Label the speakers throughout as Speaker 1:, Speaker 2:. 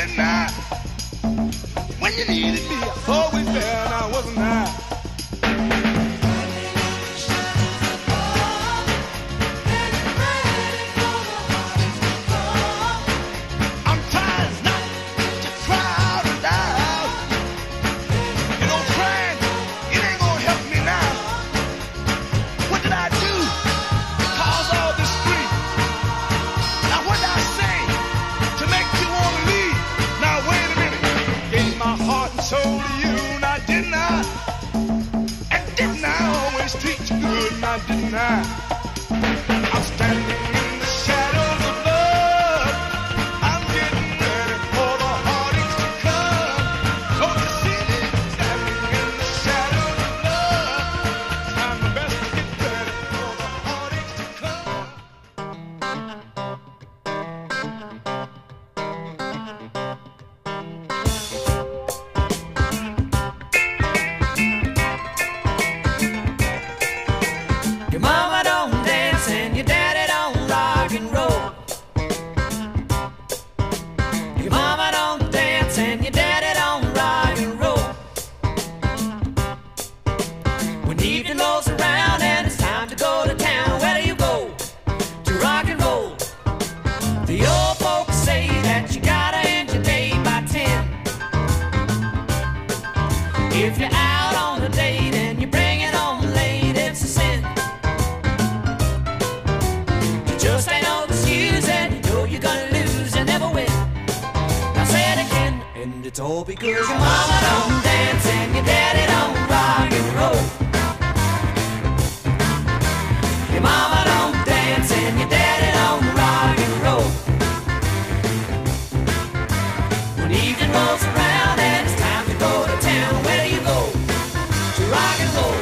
Speaker 1: and I, when you needed me, I was always there and I wasn't there. Didn't I? I'm standing in the shadows of love. I'm getting ready for the heartaches to come. Don't you see me standing in the shadows of love? I'm the best to get ready for the heartaches to come.
Speaker 2: Your mama don't dance and your daddy don't rock and roll. Your mama don't dance and your daddy don't rock and roll. When the evening rolls around and it's time to go to town, where do you go? To rock and roll. The old folks say that you gotta end your day by 10. If you're out on a date and you bring it home late, it's a sin. Just ain't no excuse and you know you're gonna lose and never win. Now say it again, and it's all because your mama don't dance and your daddy don't rock and roll. Your mama don't dance and your daddy don't rock and roll. When evening rolls around and it's time to go to town, where do you go? To rock and roll.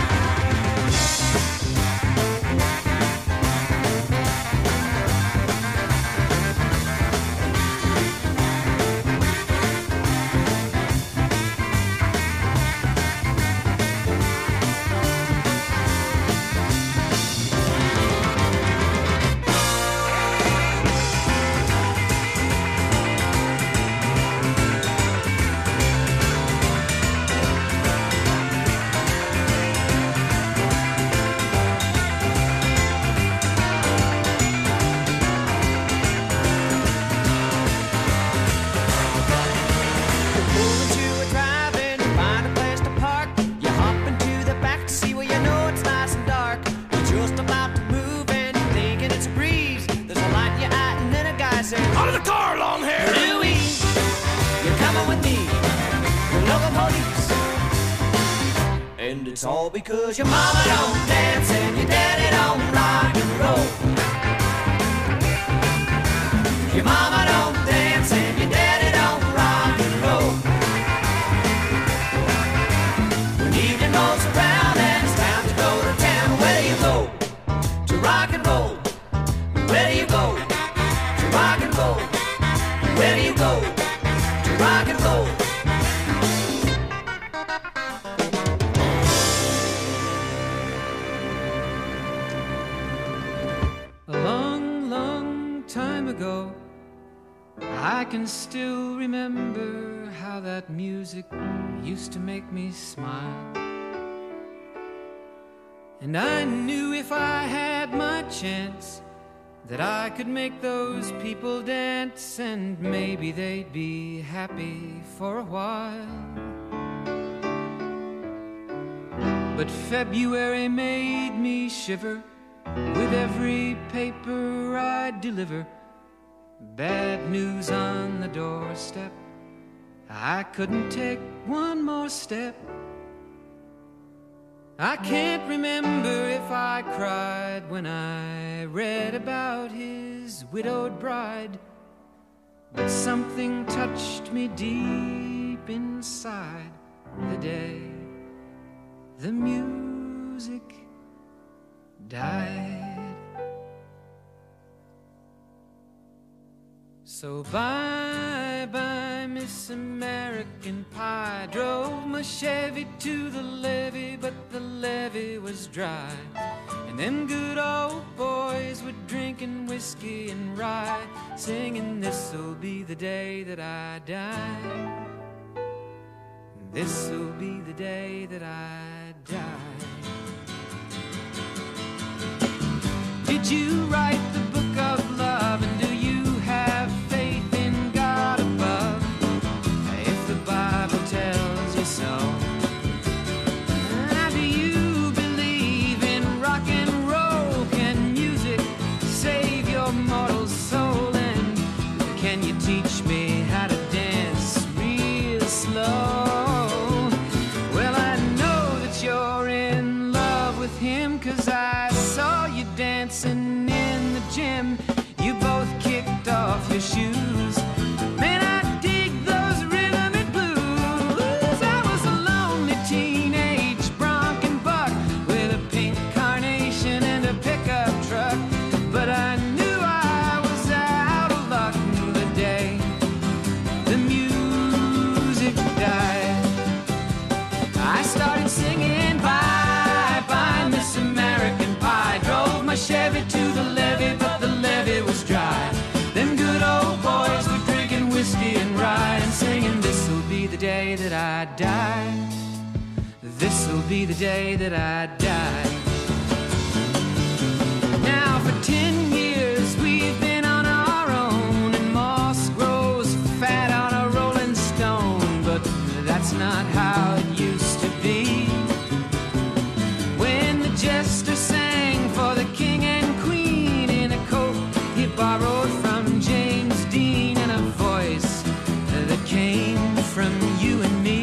Speaker 2: Out of the car, long hair! Louie, you're coming with me. You're local police. And it's all because your mama don't dance and your daddy don't rock and roll. Your mama don't dance and your daddy don't rock and roll. When evening rolls around and it's time to go to town, where do you go? To rock and roll. Where do you go? To rock and roll. Where do you go? To rock and roll.
Speaker 3: A long, long time ago, I can still remember how that music used to make me smile. And I knew if I had my chance that I could make those people dance, and maybe they'd be happy for a while. But February made me shiver with every paper I'd deliver. Bad news on the doorstep, I couldn't take one more step. I can't remember if I cried when I read about his widowed bride, but something touched me deep inside the day the music died. So bye-bye, Miss American Pie. Drove my Chevy to the levee, but the levee was dry. And them good old boys were drinking whiskey and rye, singing, this'll be the day that I die. This'll be the day that I die. Did you write the book of love, and do you have faith in God above? If the Bible tells you so. Do you believe in rock and roll? Can music save your mortal soul? And can you teach me how to dance real slow? Well, I know that you're in love with him, 'cause I saw you dancing in the gym. You both kicked off your shoes. Man, I dig those rhythm and blues. I was a lonely teenage bronc and buck with a pink carnation and a pickup truck, but I knew I was out of luck the day the music died. I started singing bye bye Miss American Pie, drove my Chevy to the levee, but the levee was dry. Them good old boys were drinking whiskey and rye and singing, this'll be the day that I die. This'll be the day that I die. Now for 10 years we've been on our own, and moss grows fat on a rolling stone, but that's not how it used to be. When the jester sang for the king and queen in a coat he borrowed from James Dean, and a voice that came from you and me.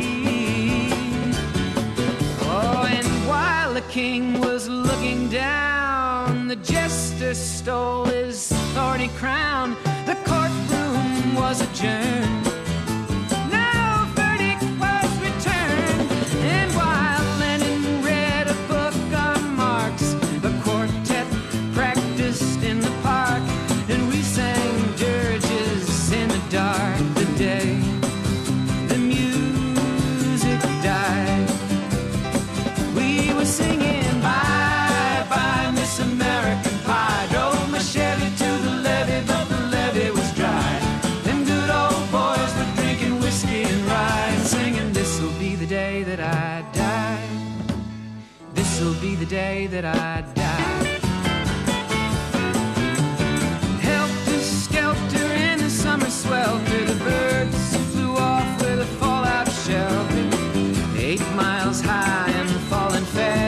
Speaker 3: Oh, and while the king was looking down, the jester stole his thorny crown. The courtroom was adjourned. No verdict was returned. And while Lenin read a book on Marx, the quartet practiced in the park, and we sang dirges in the dark the day the music died. We were singing bye bye Miss American Pie, drove my Chevy to the levee, but the levee was dry. Them good old boys were drinking whiskey and rye and singing, this'll be the day that I die. This'll be the day that I die. Helter skelter in the summer swelter, the birds flew off with a fallout shelter, 8 miles high and falling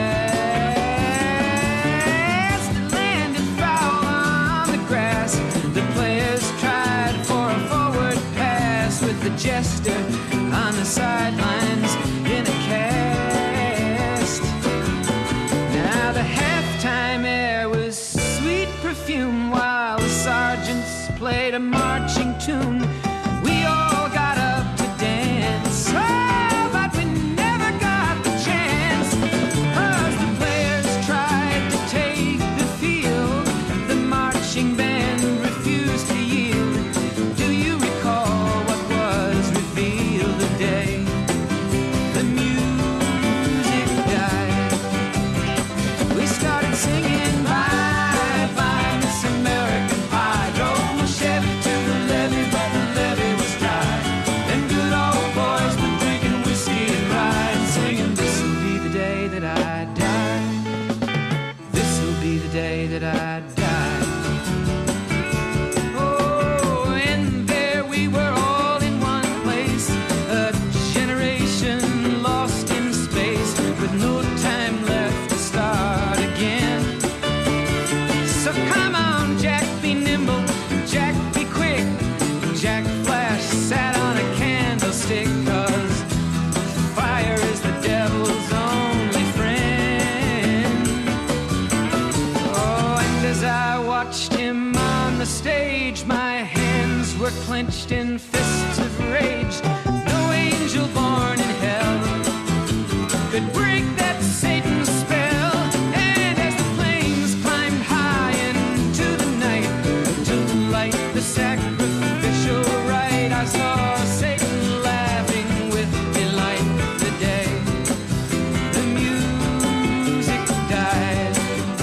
Speaker 3: fast. It landed foul on the grass. The players tried for a forward pass, with the jester on the sidelines in a cast. Now the halftime air was sweet perfume while the sergeants played a marching tune. We all got up to dance, oh, but we never got the chance, 'cause the players tried to take the field. The marching band refused to yield. Do you recall what was revealed the day the music died? We started singing bye bye Miss American Pie, drove my Chevy to the levee, but the levee was dry. Them good old boys were drinking whiskey and rye and singing, this'll be the day that I die. This'll be the day that I die. Oh, and there we were all in one place, a generation lost in space, with no time left to start again. So come on, Jack, be nimble, Jack, be quick. Jack Flash sat on a candlestick, 'cause fire is the devil's only friend. Oh, and as I watched him on the stage, my hands were clenched in fists of rage. No angel born in hell could break that Satan's spell. And as the flames climbed high into the night to light the sacrificial rite, I saw Satan laughing with delight the day the music died.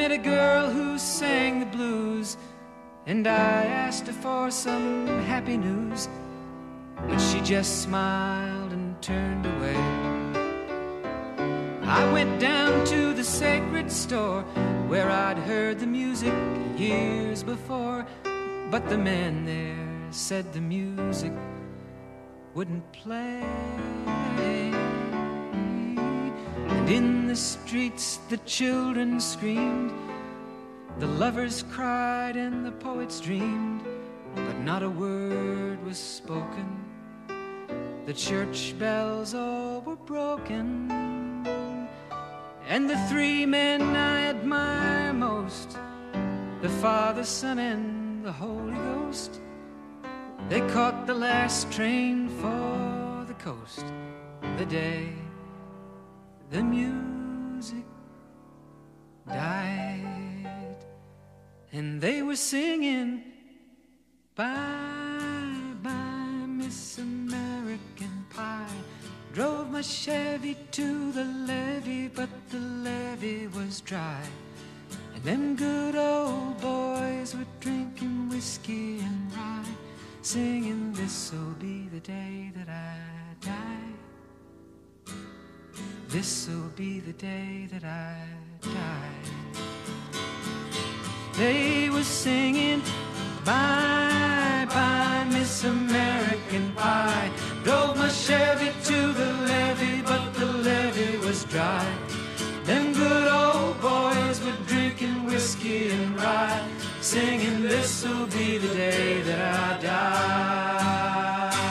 Speaker 3: met a girl who sang the blues, and I asked her for some happy news, but she just smiled and turned away. I went down to the sacred store where I'd heard the music years before, but the man there said the music wouldn't play. And in the streets the children screamed, the lovers cried and the poets dreamed, but not a word was spoken. The church bells all were broken. And the three men I admire most, the Father, Son, and the Holy Ghost, they caught the last train for the coast the day the music died. And they were singing, bye, bye, Miss American Pie. Drove my Chevy to the levee, but the levee was dry. And them good old boys were drinking whiskey and rye, singing, this'll be the day that I die. This'll be the day that I die. They were singing, bye, bye, Miss American Pie. Drove my Chevy to the levee, but the levee was dry. Them good old boys were drinking whiskey and rye, singing, this'll be the day that I die.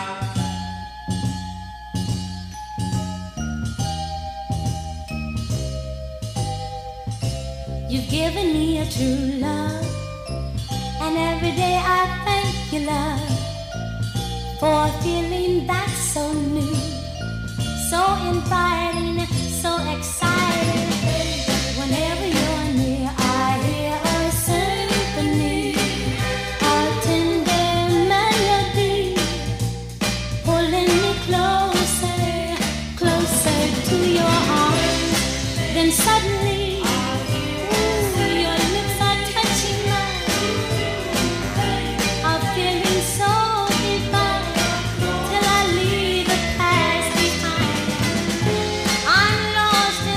Speaker 4: You've given me a true love, and every day I thank you, love, for a feeling that's so new, so inviting, so exciting. Whenever you're near, I hear a symphony, a tender melody, pulling me closer, closer to your arms. Then suddenly, your lips are touching mine, a feeling so divine, till I leave the past behind. I'm lost in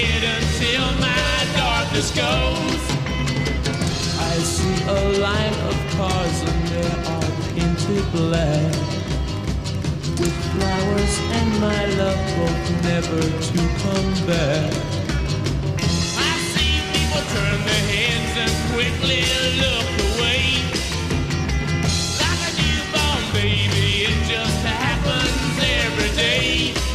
Speaker 3: head until my darkness goes. I see a line of cars and they are painted black, with flowers and my love both never to come back. I see people turn their heads and quickly look away. Like a newborn baby, it just happens every day.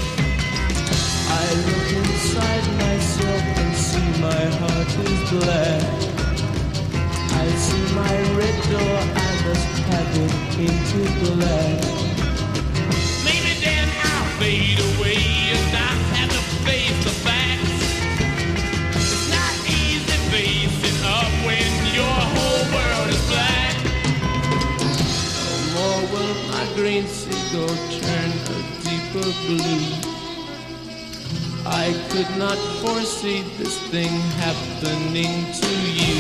Speaker 3: I look inside myself and see my heart is black. I see my red door, I must have it painted black. Maybe then I'll fade away and I have to face the facts. It's not easy facing up when your whole world is black. No more will my green seagull turn a deeper blue. I could not foresee this thing happening to you.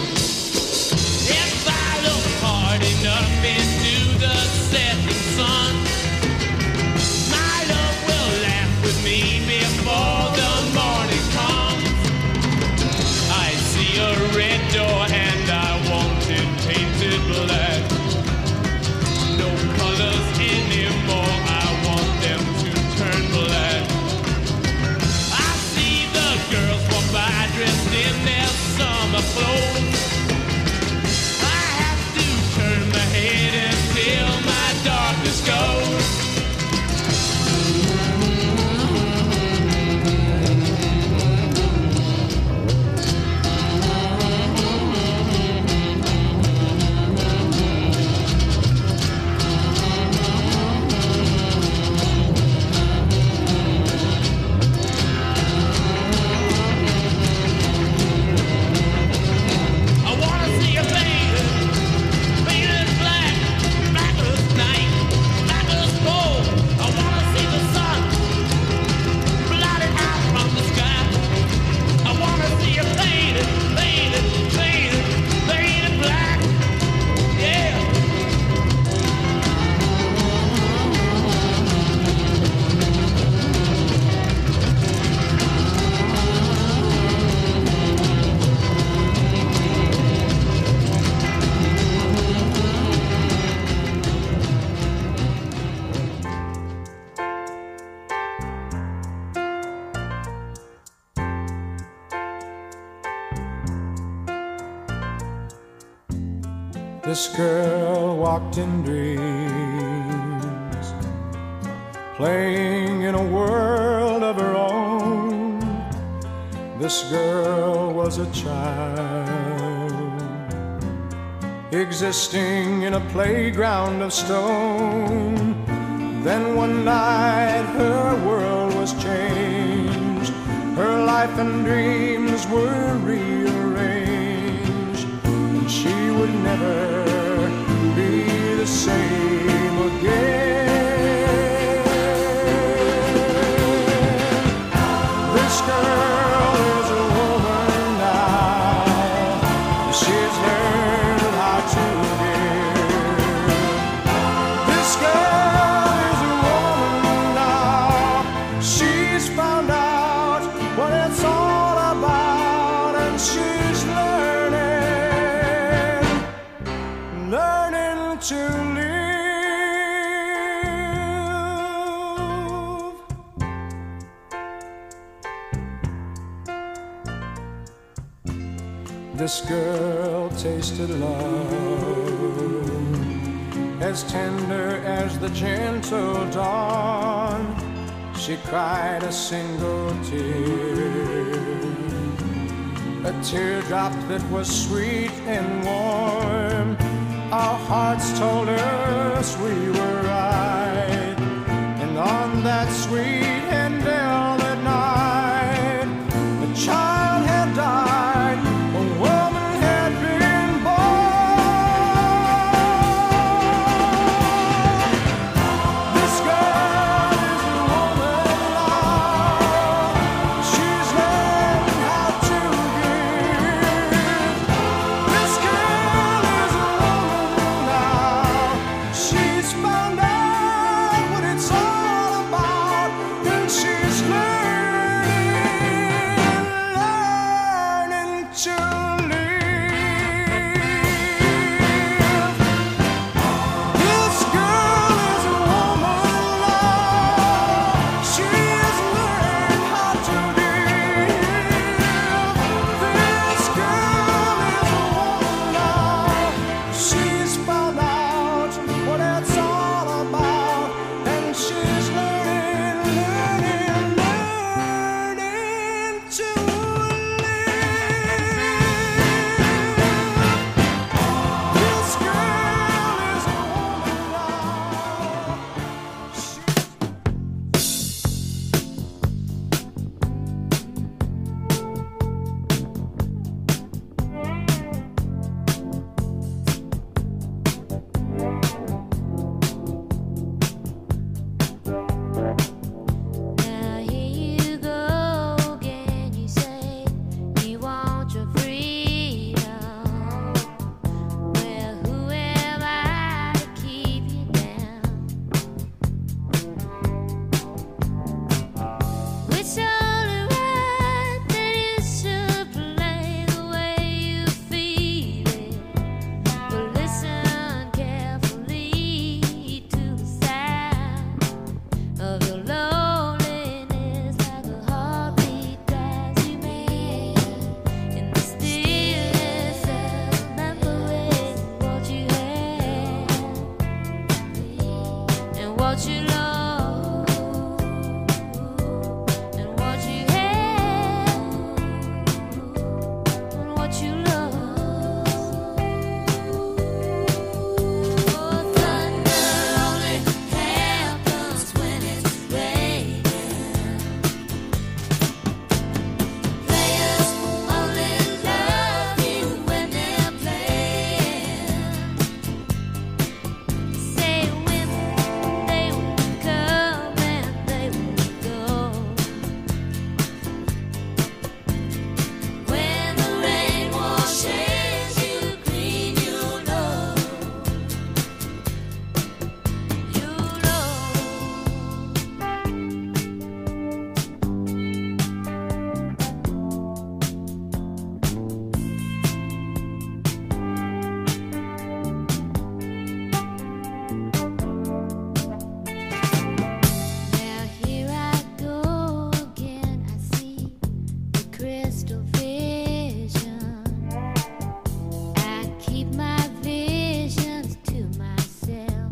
Speaker 3: If I look hard enough into the setting sun, my love will laugh with me before the morning comes. I see a red door and I want it painted black. No colors anymore, I want them to turn black. I see the girls walk by dressed in their summer clothes. I have to turn my head until my darkness goes. I wanna see a baby, painted black, black as night, black as gold. I wanna see the sun blotted out from the sky. I wanna see a painted, painted, painted, painted black. Yeah.
Speaker 1: This girl walked in dreams, playing in a world of her own. This girl was a child, existing in a playground of stone. Then one night her world was changed, her life and dreams were rearranged, and she would never be the same again. This girl is a woman now, she's learned how to give. This girl is a woman now, she's found out what it's all about, and she's learning to live. This girl tasted love, as tender as the gentle dawn. She cried a single tear, a teardrop that was sweet and warm. Our hearts told us we were right, and on that sweet and velvet night, a child had died, a woman had been born. This girl is a woman now, she's learned how to give. This girl is a woman now, she's found out what it's all about, and
Speaker 4: crystal vision. I keep my visions to myself.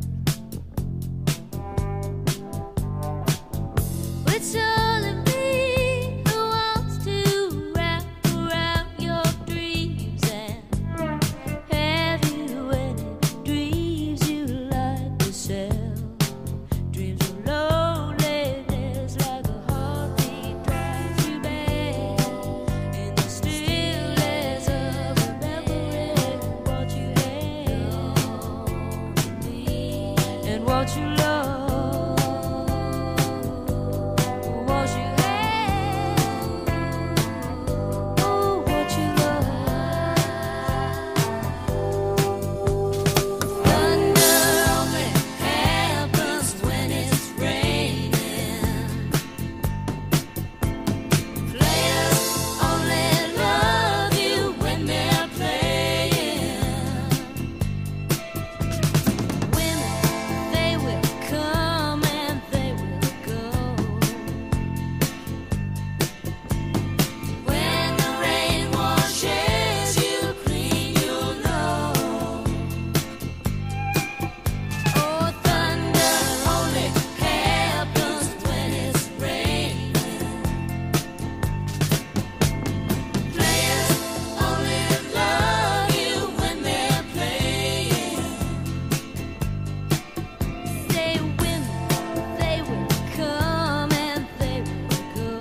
Speaker 4: It's only me who wants to wrap around your dreams. And have you any dreams you like to sell? Dreams of loneliness, like a heartbeat drives you back in the stillness of remembering what you had and what you love. What you had, oh, what you love. Thunder only happens when it's raining. Players only love you when they're playing. Women, they will come and they will go. When the rain washes you clean, you'll know. Oh, thunder only happens when it's raining. Players only love you when they're playing. Say women, they will come and they will go.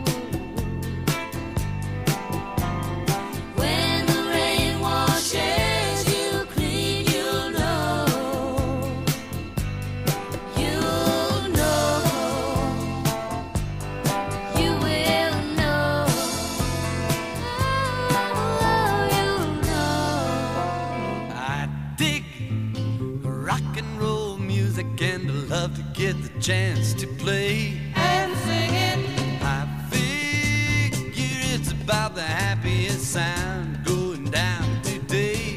Speaker 4: When the rain washes you clean, you'll know. You'll know. You will know. Oh, you'll know.
Speaker 5: I dig rock and roll music and I love to get the chance to play and sing it. I figure it's about the happiest sound going down today.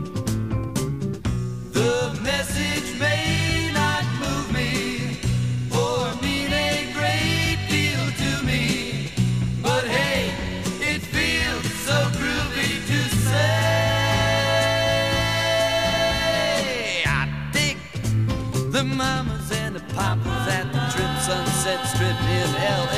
Speaker 5: The message may not move me or mean a great deal to me, but hey, it feels so groovy to say. I dig the mamas and the papas at the Trip Sunset Strip in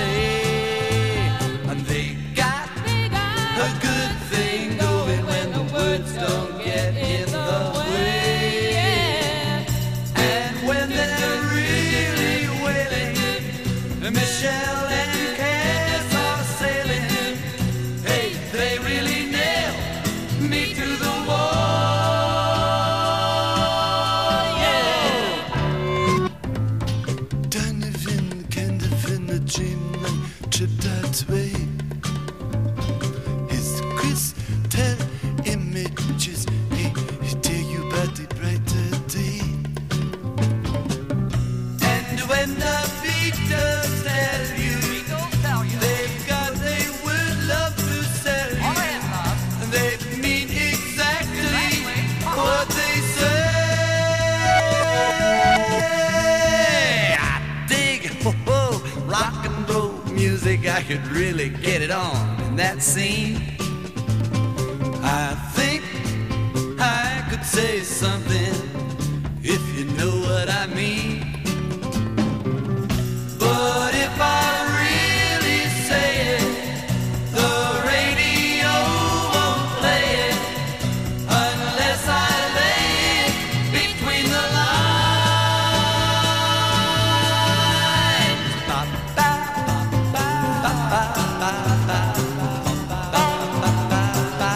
Speaker 5: L.A. And they got a good thing going when the words don't get in the way. And when they're really wailing, Michelle and Cass are sailing. Hey, they really nail me to the wall. Yeah.
Speaker 6: Donovan kind of in a dreamland trip that way. His crystal images, he tell you about the brighter day.
Speaker 5: And when the Beatles tell you they've got a word love to sell you, they mean exactly what they say. I dig rock and roll music. I could really get it on in that scene. I think I could say something if you know what I mean. But if I really say it, the radio won't play it unless I lay it between the lines. Ba, ba, ba, ba, ba, ba, ba, ba, ba, ba,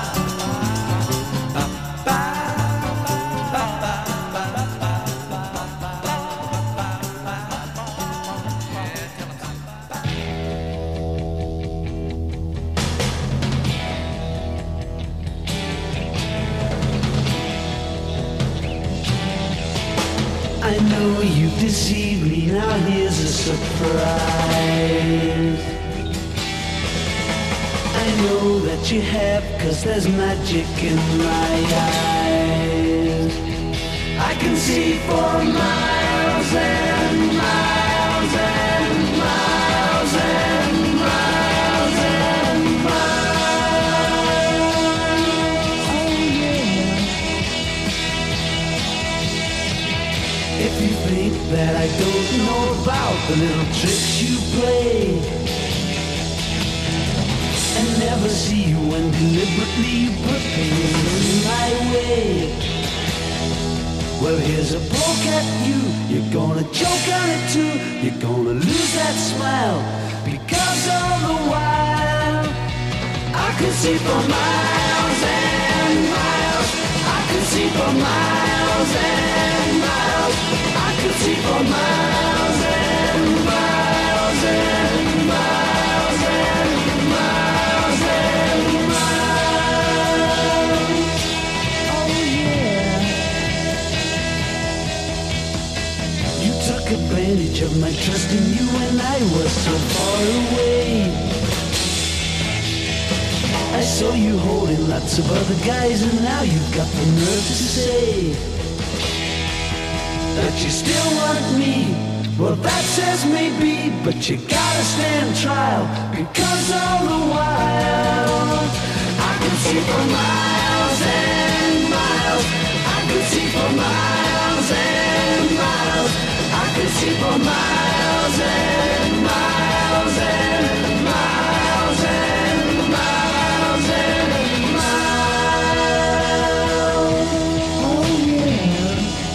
Speaker 7: I know you deceived me, now here's a surprise. I know that you have, 'cause there's magic in my eyes. I can see for miles and miles and miles and miles and can never see you when deliberately you put pain in my way. Well, here's a poke at you. You're gonna choke on it too. You're gonna lose that smile because all the while I could see for miles and miles. I could see for miles and miles. I could see for miles and miles and miles and miles and miles. Oh yeah. You took advantage of my trust in you when I was so far away. I saw you holding lots of other guys, and now you've got the nerve to say that you still want me. Well, that says maybe, but you gotta stand trial, because all the while I could see for miles and miles. I could see for miles and miles. I could see for miles and miles and miles and miles and miles. Oh yeah.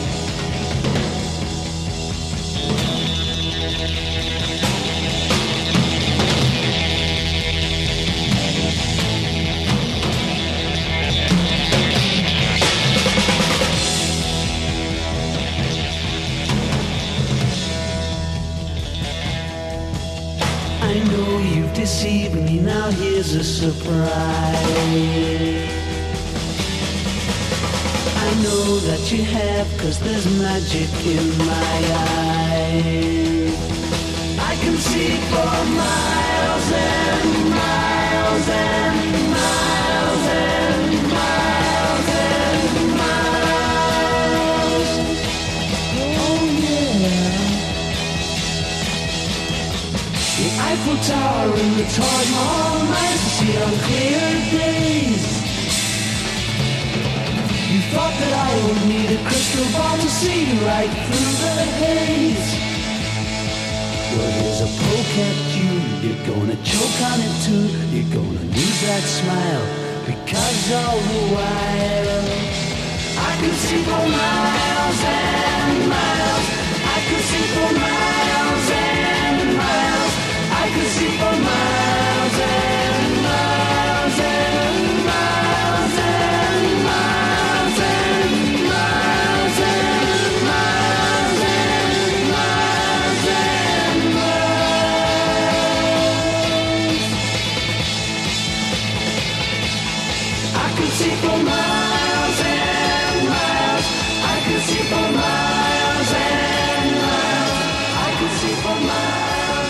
Speaker 7: I know you've deceived me, now here's a surprise. I know that you have, 'cause there's magic in my eyes. I can see for miles and miles and miles and miles and miles. Oh yeah. The Eiffel Tower and the Taj Mahal nights to see on clear days. You thought that I would need a crystal ball to see right through the haze. Well, here's a poke at you. You're gonna choke on it too. You're gonna lose that smile, because all the while I could see for miles and miles. I could see for miles and miles. I could see for miles and miles and miles and miles and miles and miles and miles and miles. I could see for miles and miles. I could see for miles and miles. I could see for miles and miles.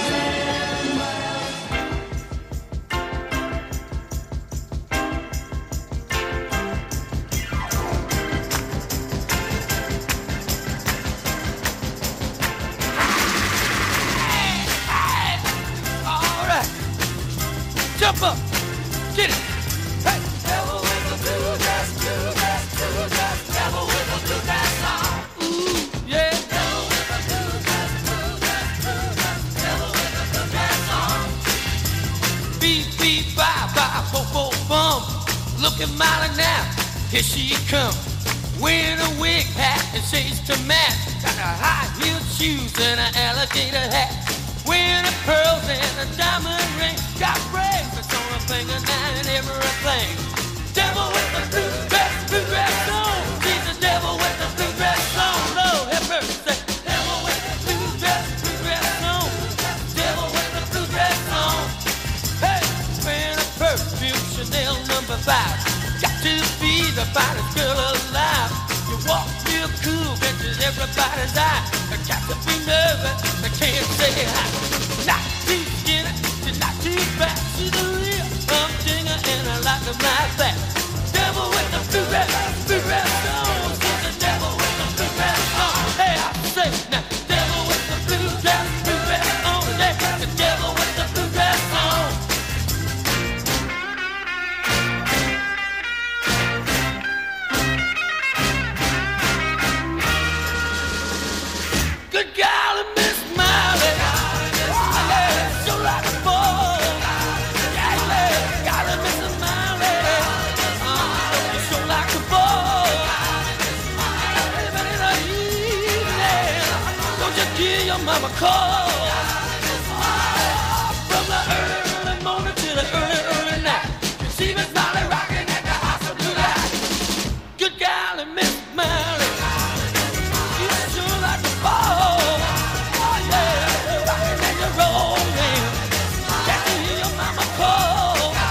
Speaker 5: All right. Jump up. Get it. Hey. Devil with the blue dress, blue dress, blue dress. Devil with the blue dress on. Ooh, yeah. Devil with the blue dress, blue dress, blue dress. Devil with the blue dress on. Beep, beep, bye, bye, bo, bo, bum. Looking mighty now. Here she comes. Wearing a wig hat and shades to match. Got her high-heeled shoes and an alligator hat. Wearing her pearls and a diamond ring. Got bracelets on her finger now and everything. Devil with the blue dress on. She's the devil with the blue dress on. Lord have mercy. Devil with the blue dress on. Devil with the blue dress on. Hey, wearing a perfume Chanel number 5. Got to be the finest girl alive. You walk real cool, catches everybody's eye. I got to be nervous, I can't say hi. Not too skinny, she's not too fat. She's a real humdinger and I like her like that. Devil with the blue dress on. She's the devil with the blue dress on. Hey, I say now, devil with the blue dress on. Yeah, the devil with the blue dress on. Good golly, Miss Miley. Yeah, so like a ball. Yeah, yeah. call. From the early, early morning to the early, early night. You see Miss Molly rocking at the house of blue light. Good golly, Miss Molly, you sure like the ball. Oh yeah, rocking and you're rolling. Can't you hear your mama call?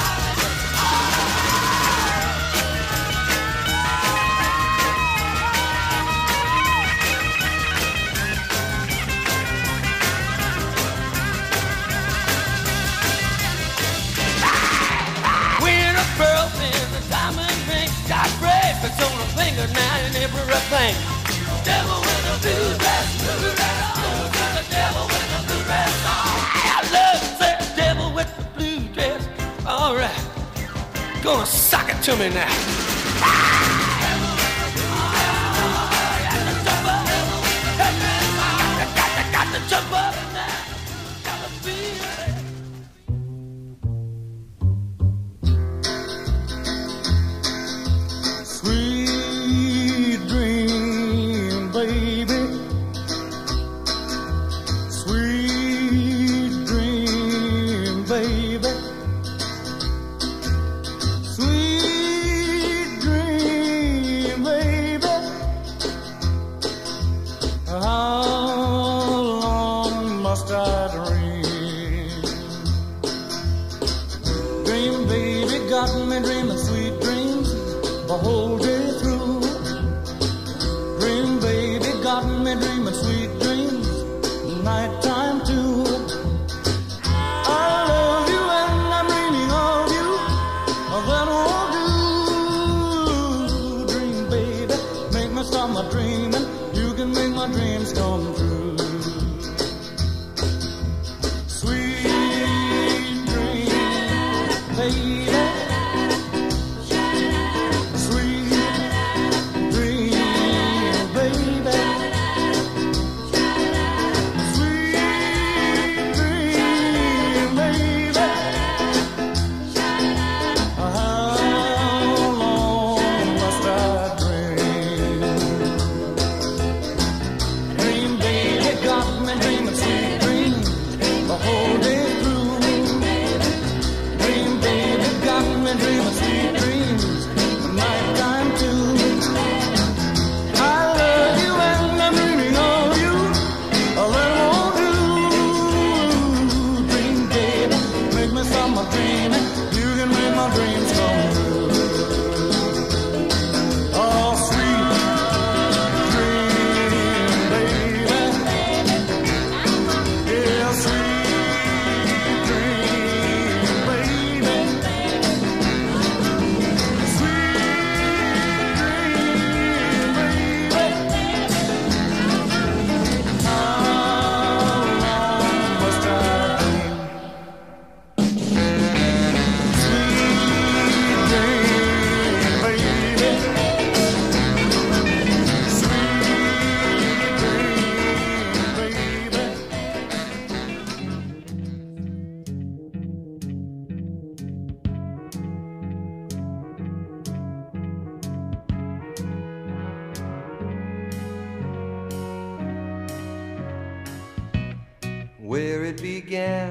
Speaker 5: Pearls in the diamond ring, got bracelets on her finger now and everything. Devil with a blue dress, the devil with a blue dress. I love that devil with the blue dress. All right, gonna sock it to me now. Got to jump up now. Got to feel it.
Speaker 6: Sweet dream, baby. Sweet dream, baby. Sweet dream, baby. How long must I dream? Dream, baby, got me dreaming sweet dreams the whole day through. Dream, baby, got me dreaming sweet dreams, nighttime too. I love you and I'm dreaming of you, that won't do. Dream, baby, make me stop my dreaming. You can make my dreams come true. Sweet dream, baby.
Speaker 8: Where it began,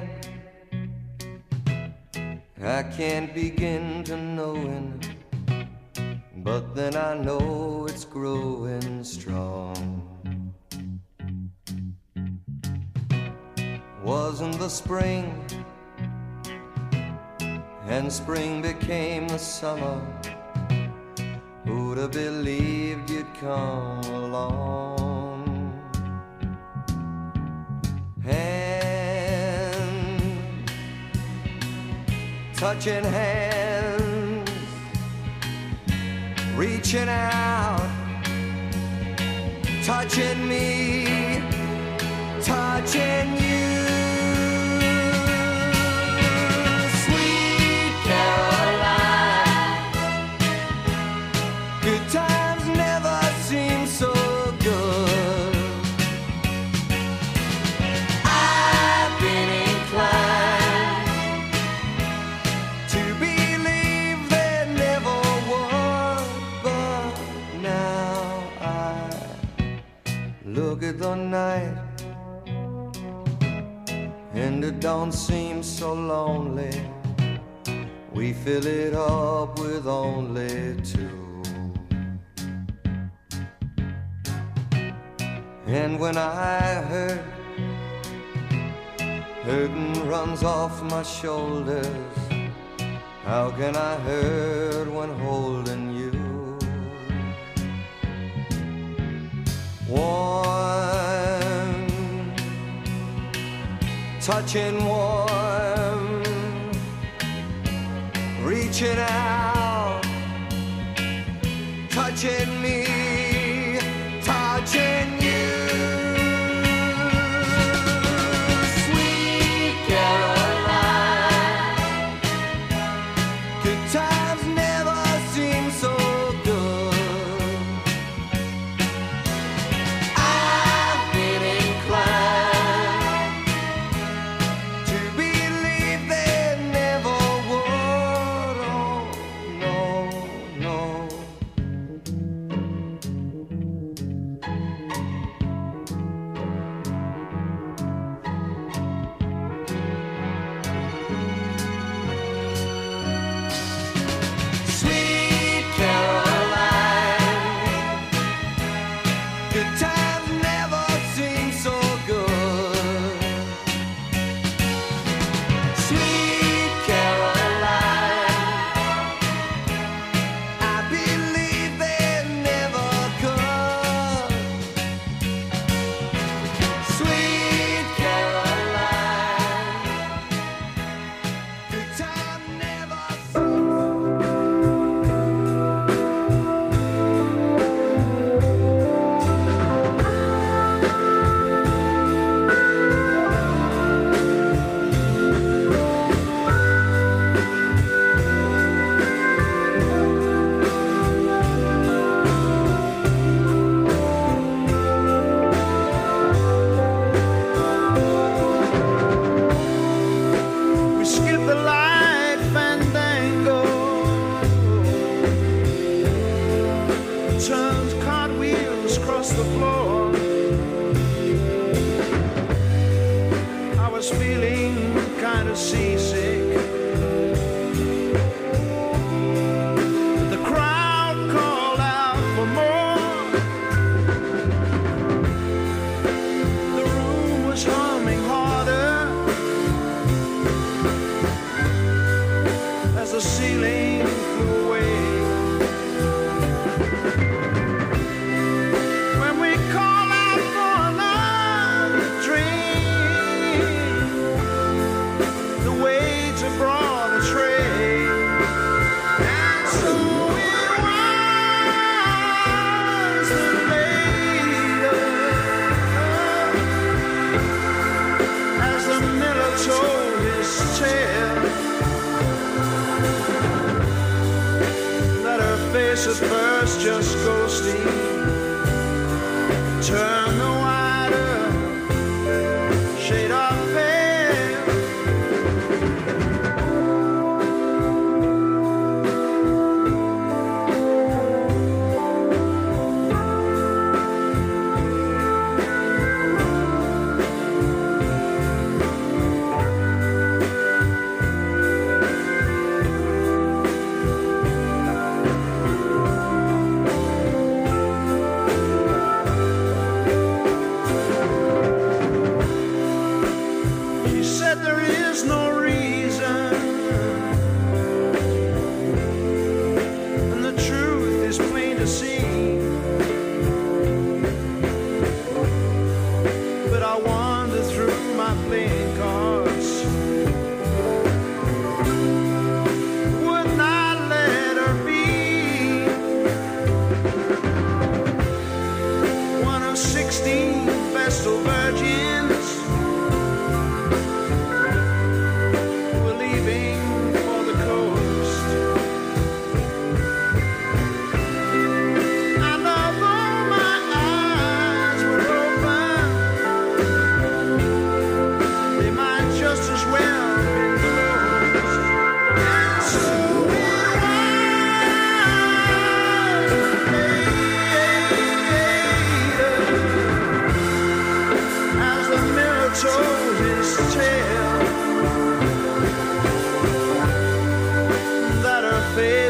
Speaker 8: I can't begin to knowing, but then I know it's growing strong. Wasn't the spring, and spring became the summer. Who'd have believed you'd come along? Hand, touching hands, reaching out, touching me, touching you. Sweet Caroline, good times never seem so good. I've been inclined to believe there never was, but now I look at the night town seems so lonely, we fill it up with only two. And when I hurtin' runs off my shoulders, how can I hurt when holding you? Warm, touching warm, reaching out, touching me, touching you. Sweet Caroline, good times never seem so good. I've been inclined to believe they never would. Oh, no, no. Sweet Caroline, good times never seem so good. Sweet Caroline, I believe they never could. Sweet Caroline, good time never.
Speaker 1: We skip the light fandango, turns cartwheels across the floor. I was feeling kind of seasick. The crowd called out for more. The room was humming harder as the ceiling flew away. When we call out for another drink, the waits have brought a tray. And so it was that later, as the miller told his tale, that her face at first just ghosty turned a wider shade of pale.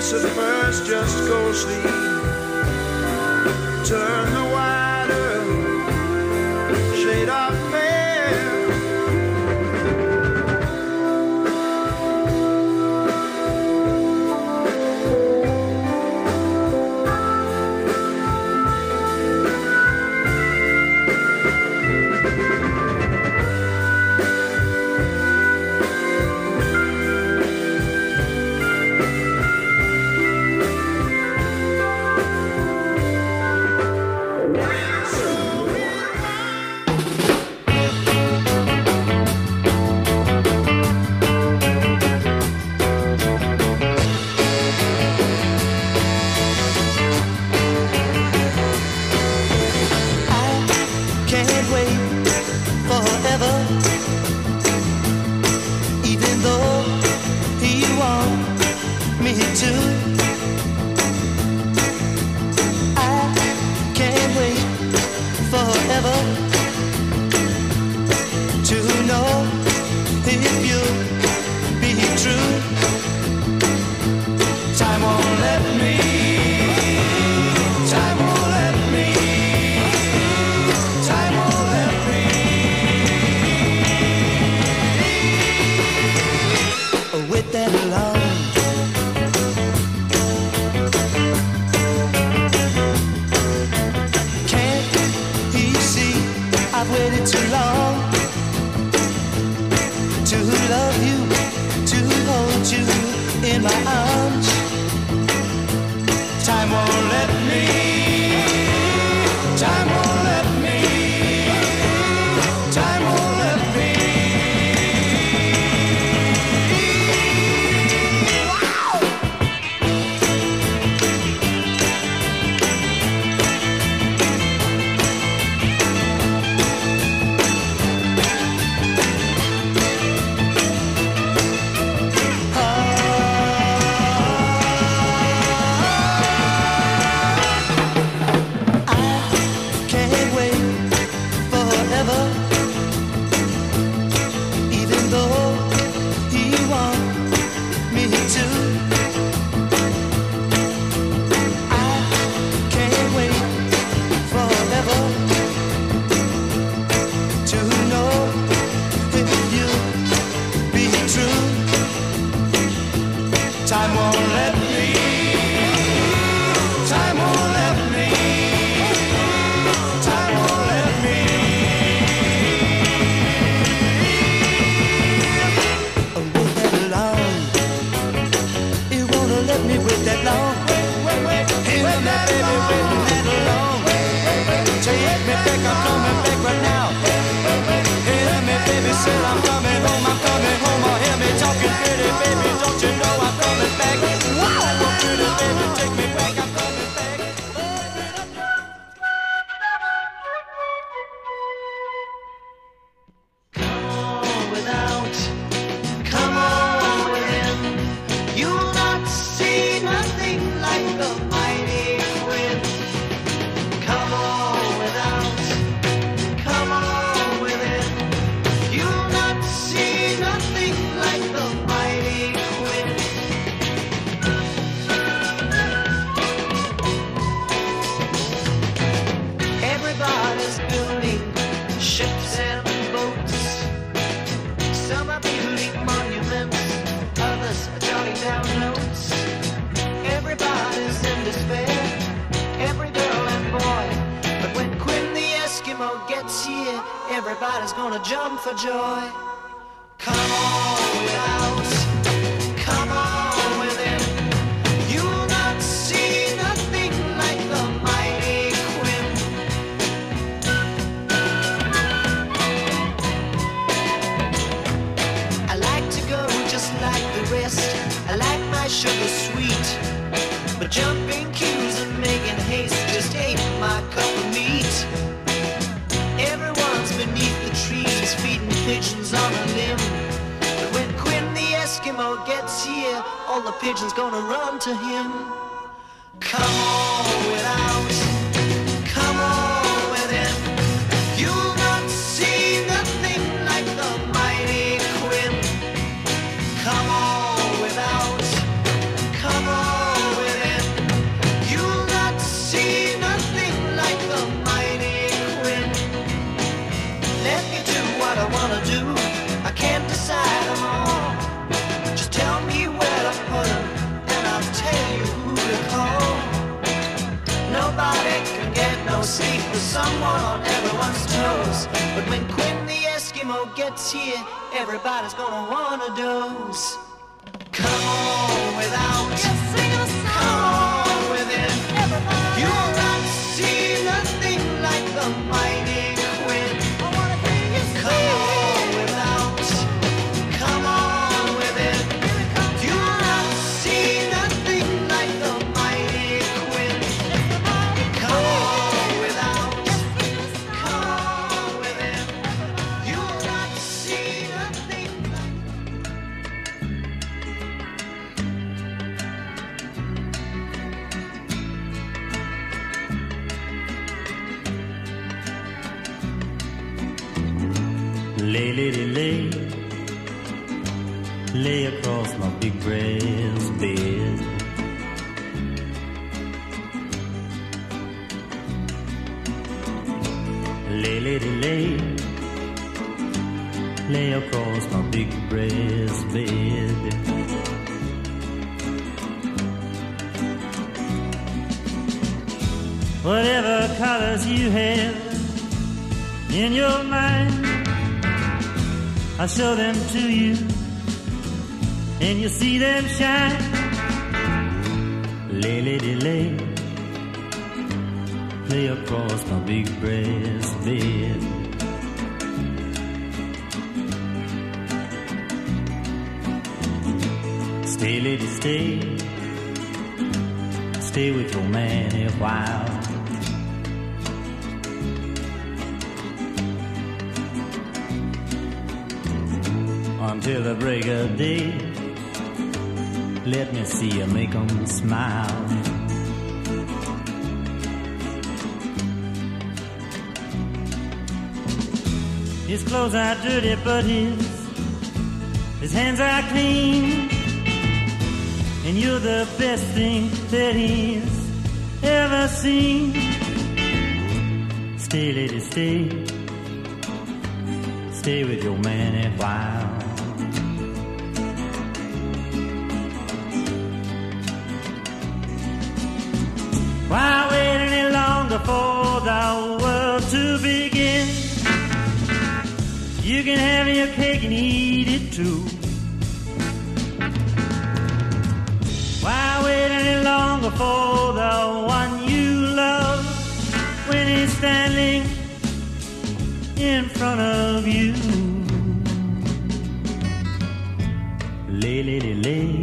Speaker 1: at first, just go sleep. Turn the wider shade of pale.
Speaker 2: Everybody's gonna jump for joy. Come on without, come on within. You'll not see nothing like the mighty Quinn. I like to go just like the rest. I like my sugar sweet, but jumping queues and making haste just ain't my cup of meat. Everyone's beneath the trees feeding pigeons on a limb. But when Quinn the Eskimo gets here, all the pigeons gonna run to him. Come on without, come on within. You'll not see nothing like the mighty Quinn. Come on without, come on limo gets here, everybody's gonna want a dose. Come on without, come on with it. You'll not see nothing like the mighty Quinn. Come on without, come on with it. You'll not see nothing like the mighty Quinn. Come on without, come on with it. You'll not see nothing.
Speaker 9: Lay, lady, lay, lay across my big brass bed. Lay, lady, lay, lay across my big brass bed. Whatever colors you have in your mind, I'll show them to you, and you'll see them shine. Lay, lady, lay, lay across my big brass bed. Stay, lady, stay, stay with your man a while. Until the break of day, let me see you make 'em smile. His clothes are dirty, but his hands are clean. And you're the best thing that he's ever seen. Stay, lady, stay, stay with your man a while. Why wait any longer for the world to begin? You can have your cake and eat it too. Why wait any longer for the one you love when he's standing in front of you? Lay, lady, lay,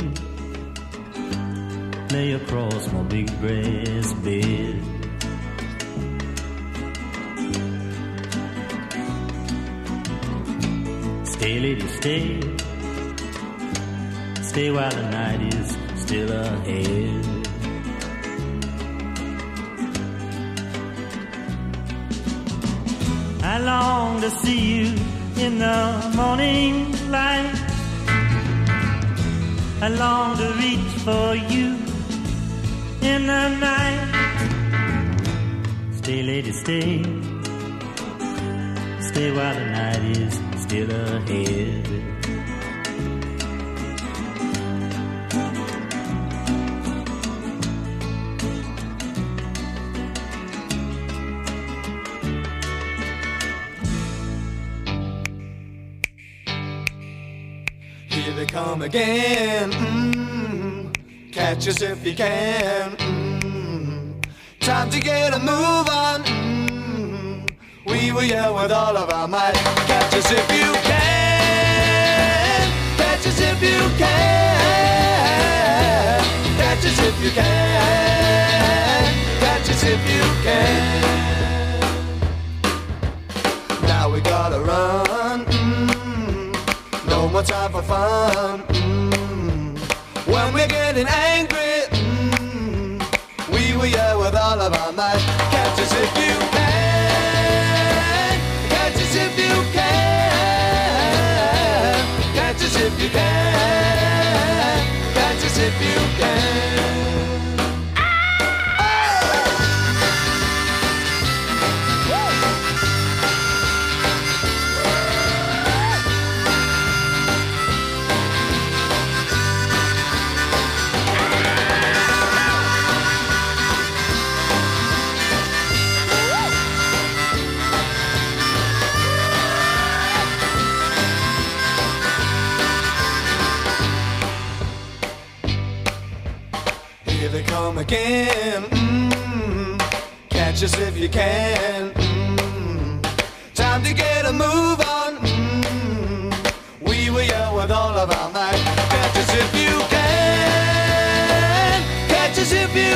Speaker 9: lay across my big brass bed. Stay, lady, stay, stay while the night is still ahead. I long to see you in the morning light. I long to reach for you in the night. Stay, lady, stay, stay while the night is still ahead.
Speaker 5: Here they come again. Catch us if you can. Time to get a move on. We will yell with all of our might. Catch us if you can. Catch us if you can. Catch us if you can. Catch us if you can. Now we gotta run. No more time for fun. When we're getting angry, we will yell with all of our might. Catch us if you can. Catch us if you can. Catch us if you can. Catch us if you can.
Speaker 8: here they come again. Catch us if you can. Time to get a move on. We were young with all of our might. Catch us if you can. Catch us if you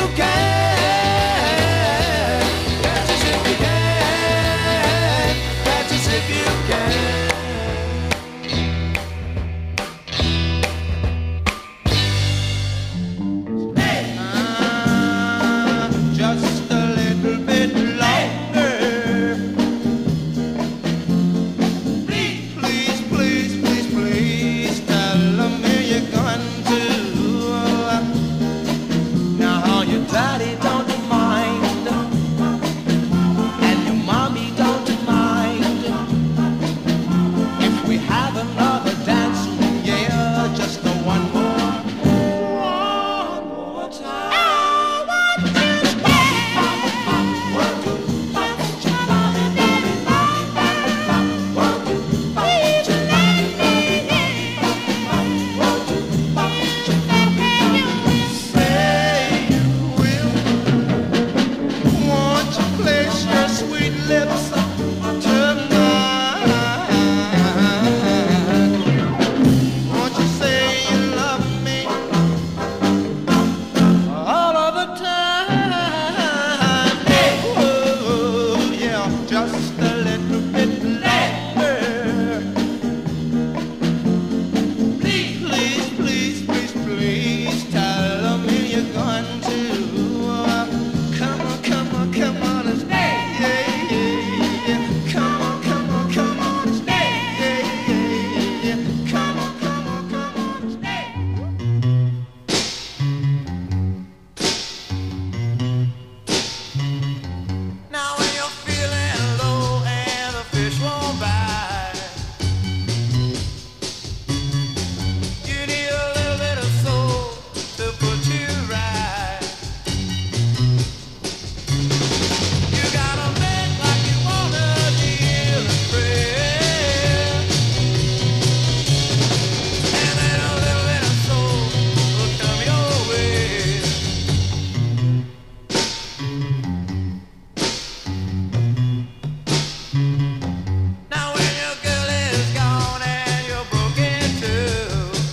Speaker 8: can. Catch us if you can. Catch us if you can.
Speaker 1: Just a little bit longer. Please, please, please, please, please tell me you're going to. Now your daddy don't mind, and your mommy don't mind if we have another dance. Yeah, just the one more time. Just a little bit longer. Please, please, please, please, please tell me you're going to. Come on, come on, come on and stay. Yeah, yeah, yeah. Come on, come on, come on and stay. Yeah, yeah, yeah. Come on, come on, come on and stay. Now when you're feeling low and the fish won't bite, you need a little bit of soul to put you right. You gotta make like you wanna deal and pray, and then a little bit of soul will come your way. Now when your girl is gone and you're broken too,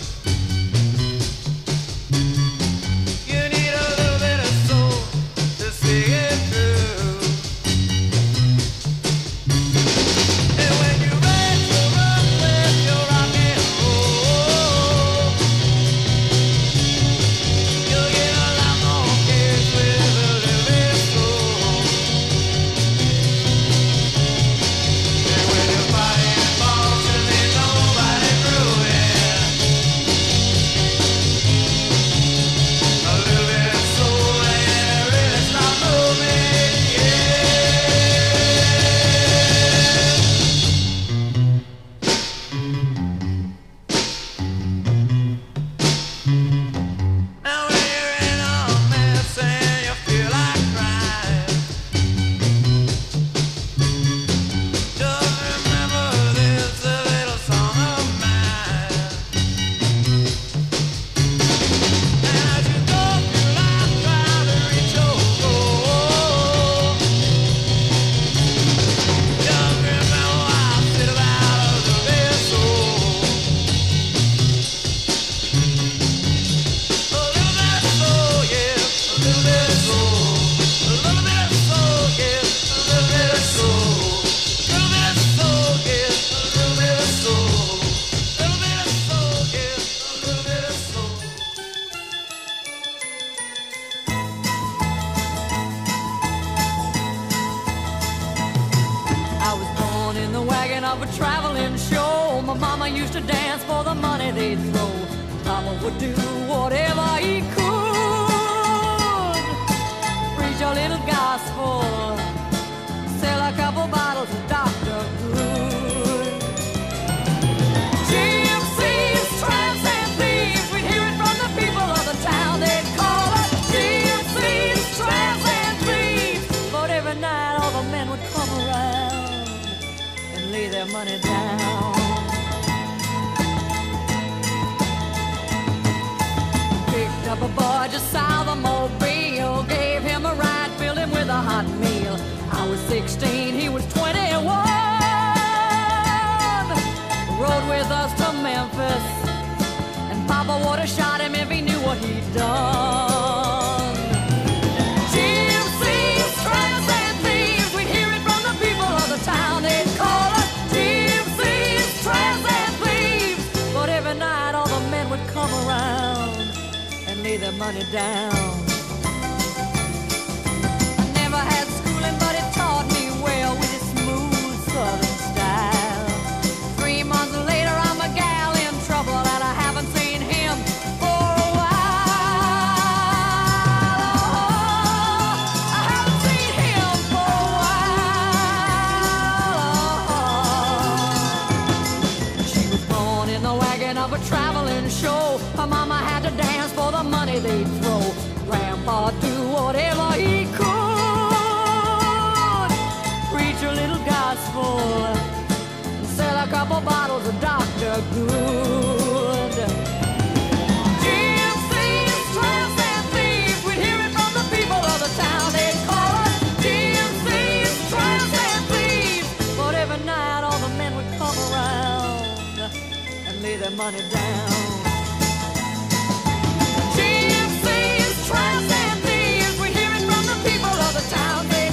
Speaker 1: you need a little bit of soul to see it through. And when you're ready to run with your rock and roll, you'll get a lot more kids with a little bit of soul. And when you're fighting balls and there's nobody through it, a little bit of soul ain't really stop moving, Now when you're in a mess and you feel like crying, just remember this a little song of mine. And as you go through life trying to reach your goal, just remember I said about the best soul. A little bit of soul, yeah, a little bit of soul. A little bit of soul, yeah, a little bit of soul. A little bit of soul, yeah, a little bit of soul. A little bit of soul, yeah, a little bit of soul.
Speaker 4: I was born in the wagon of a traveling show. My mama used to dance for the money they'd throw. Papa would do whatever he could. Preach a little gospel, sell a couple bottles of Dr. Good. Gypsies, tramps, and thieves, we'd hear it from the people of the town. They'd call us gypsies, tramps, and thieves. But every night all the men would come around and lay their money down. Picked up A boy just south of Mobile gave him a ride, filled him with a hot meal. I was 16, he was 21. Rode with us to Memphis, and Papa would have shot him if he knew what he'd done. Gypsies, tramps, and thieves, we'd hear it from the people of the town. They'd call us gypsies, tramps, and thieves. But every night all the men would come around and lay their money down. I never had schooling, but it taught me well with its smooth southern style. 3 months later, I'm a gal in trouble, and I haven't seen him for a while. Oh, I haven't seen him for a while. She was born in the wagon of a traveling show. Her mama had to dance for the money they'd throw. Grandpa do whatever he could, preach a little gospel, and sell a couple bottles of Dr. Good. Gypsies, tramps, and thieves, we'd hear it from the people of the town. They'd call us gypsies, tramps, and thieves. But every night all the men would come around and lay their money down.